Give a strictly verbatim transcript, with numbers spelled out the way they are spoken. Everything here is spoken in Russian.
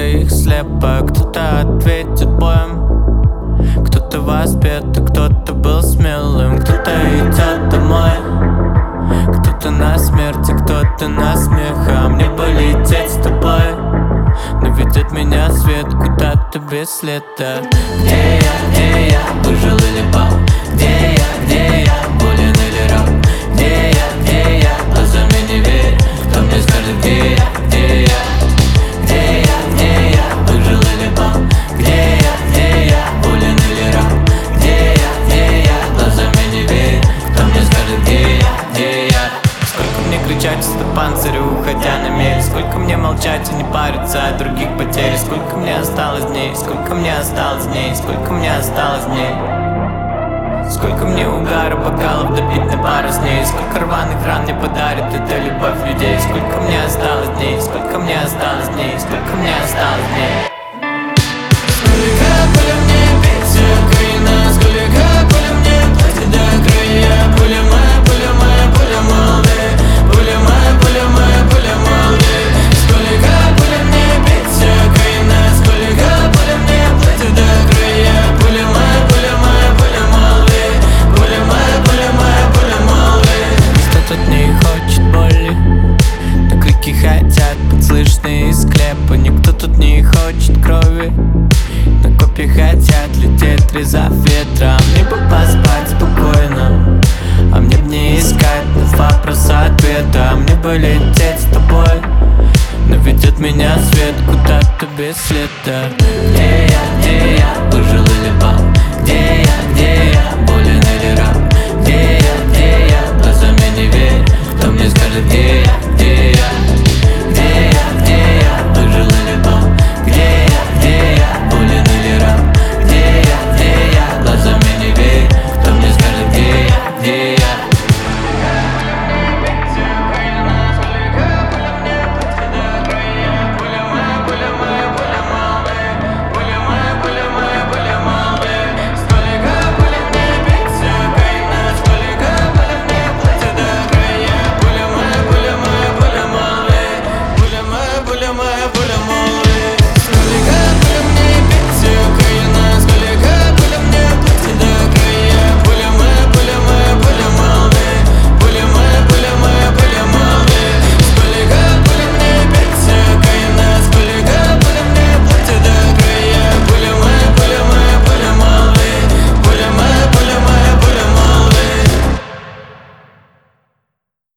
их слепо. Кто-то ответит боем, кто-то воспет, а кто-то был смелым. Кто-то идет домой, кто-то на смерть, а кто-то на смех. А мне бы лететь с тобой, но ведет меня свет куда-то без следа. Где я, где я, выжил или пал? Где я, где я, болен или раб? Где я, где я, глазами не верь. Кто мне скажет, где я, где я? Где я, где я, выжил или пал? Где я, где я, болен или раб? Где я, где я, глазами не верь. Кто мне скажет, где я, где я? Сколько мне кричать из-за панциря, уходя на мель? Сколько мне молчать и не париться от других потерь? Сколько мне осталось дней, сколько мне осталось дней, сколько мне осталось дней? Сколько мне угара, бокалов допить на пару с ней? Сколько рваных ран мне подарит эта любовь людей? Сколько мне осталось дней, сколько мне осталось дней, сколько мне осталось дней? Сколько пуля мне бить, Украина, сколько пуля мне платит до края? Пуля моя, пуля моя, пуля молодая. Пуля моя, пуля моя, пуля молодая. Сколько пуля мне бить, Украина, сколько пуля мне платит до края? Пуля моя, пуля моя, пуля молодая. Пуля моя, пуля моя, пуля молодая. Кто тут не хочет боли, но крики хотят быть слышны из склепа. Никто тут не хочет крови, но копья хотят лететь, резав ветром. Мне бы поспать спокойно, а мне б не искать на вопросы ответа. Мне бы лететь с тобой, но ведет меня свет куда-то без следа. Где я, где